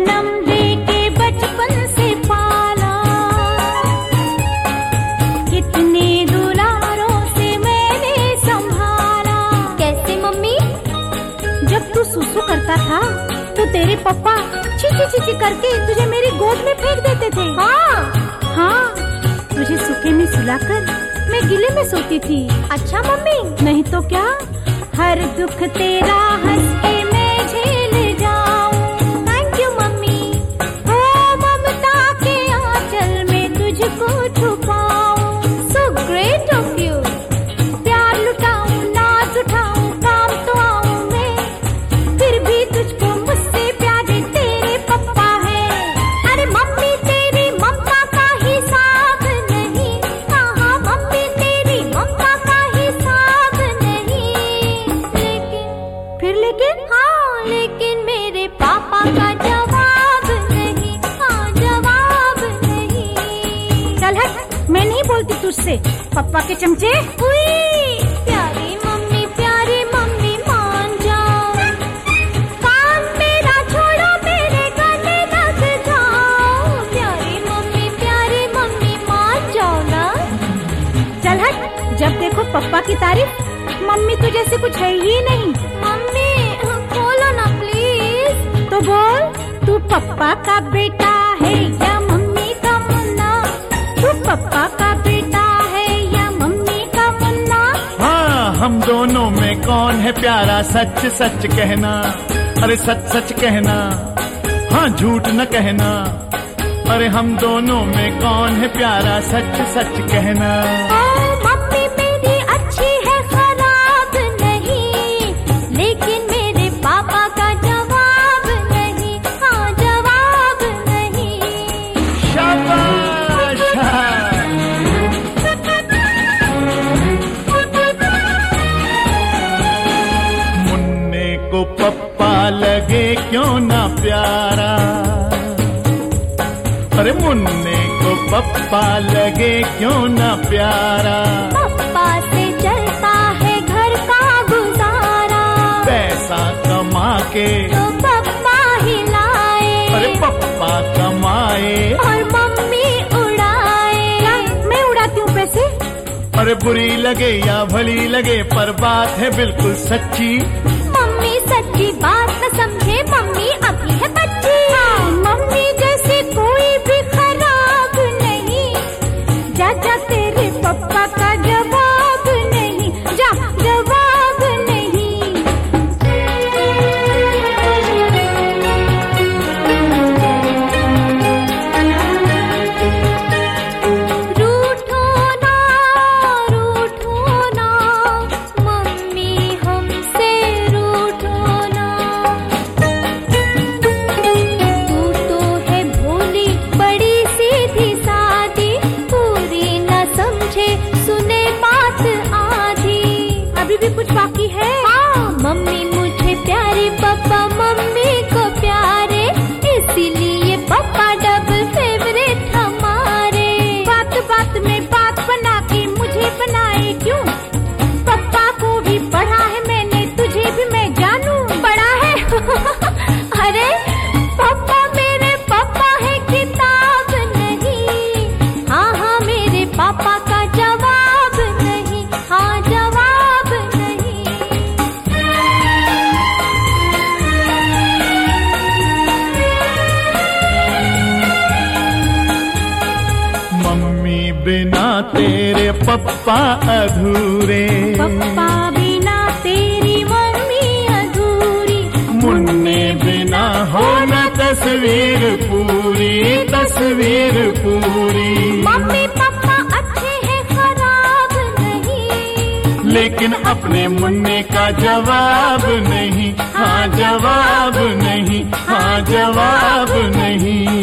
जन्म देके बचपन से पाला, कितने दुलारों से मैंने संभाला। कैसे मम्मी? जब तू सुसु करता था तो तेरे पापा चीची चीची करके तुझे मेरी गोद में फेंक देते थे। हाँ, तुझे सूखे में सुलाकर मैं गीले में सोती थी। अच्छा मम्मी। नहीं तो क्या, हर दुख तेरा हंस के मैं झेल जाऊं। Thank you mummy. ओ ममता के आंचल में तुझको छुपाऊं। So great of you. प्यार लुटाऊं, नाच उठाऊं, काम तो आऊं मैं, फिर भी तुझको मुझसे प्यारे तेरे पप्पा है। अरे मम्मी तेरी ममता का हिसाब नहीं। हाँ मम्मी तेरी ममता का हिसाब नहीं। लेकिन हाँ, लेकिन मेरे पापा का जवाब नहीं। हाँ, जवाब नहीं। चल हट, मैं नहीं बोलती तुझसे, पप्पा के चमचे। प्यारी मम्मी मान जाओ। काम मेरा छोड़ो, मेरे गले लग जाओ। प्यारी मम्मी मान जाओ ना। चल हट, जब देखो पप्पा की तारीफ, मम्मी तो जैसे कुछ है ही नहीं। मम्मी बोलो ना प्लीज। तो बोल, तू पप्पा का बेटा है या मम्मी का मुन्ना? तू पप्पा का बेटा है या मम्मी का मुन्ना? हाँ, हम दोनों में कौन है प्यारा, सच सच कहना। अरे सच सच कहना, हाँ झूठ न कहना। अरे हम दोनों में कौन है प्यारा, सच सच कहना। मम्मी मेरी अच्छी है, खराब नहीं, लेकिन मेरे पापा का जवाब नहीं। हाँ, जवाब नहीं। शाबाश। मुन्ने को पप्पा लगे क्यों ना प्यारा। अरे मुन्ने को पप्पा लगे क्यों ना प्यारा। पप्पा से चलता है घर का गुजारा। पैसा कमा के तो पप्पा ही लाए। अरे पप्पा कमाए और मम्मी उड़ाए। मैं उड़ाती हूँ पैसे। अरे बुरी लगे या भली लगे, पर बात है बिल्कुल सच्ची। मम्मी सच्ची बात न समझे, मम्मी अभी है बच्ची। मम्मी जैसे कोई भी खराब नहीं। जा जा, तेरे पप्पा का जवाब नहीं। जा, जवाब नहीं। रूठो ना मम्मी हमसे रूठो ना। तू तो है भोली बड़ी सीधी सादी, पूरी न समझे सुने बात आधी। अभी भी कुछ बाकी है। हाँ, मम्मी मुझे प्यारी, पापा मम्मी को प्यारे, इसीलिए पापा डबल फेवरेट हमारे। बात बात में बात बना के मुझे बनाए क्यों? पप्पा को भी पढ़ा है मैंने, तुझे भी मैं जानूं। पढ़ा है? अरे पापा मेरे पापा है, किताब नहीं। हाँ मेरे पापा का जवाब नहीं। हाँ, जवाब नहीं। मम्मी बिना तेरे पप्पा अधूरे। पप्पा बिना तेरी मम्मी अधूरी। मुन्ने बिना हो न तस्वीर पूरी, तस्वीर पूरी। मम्मी पापा अच्छे हैं, खराब नहीं, लेकिन अपने मुन्ने का जवाब नहीं। हाँ जवाब नहीं। हाँ जवाब नहीं।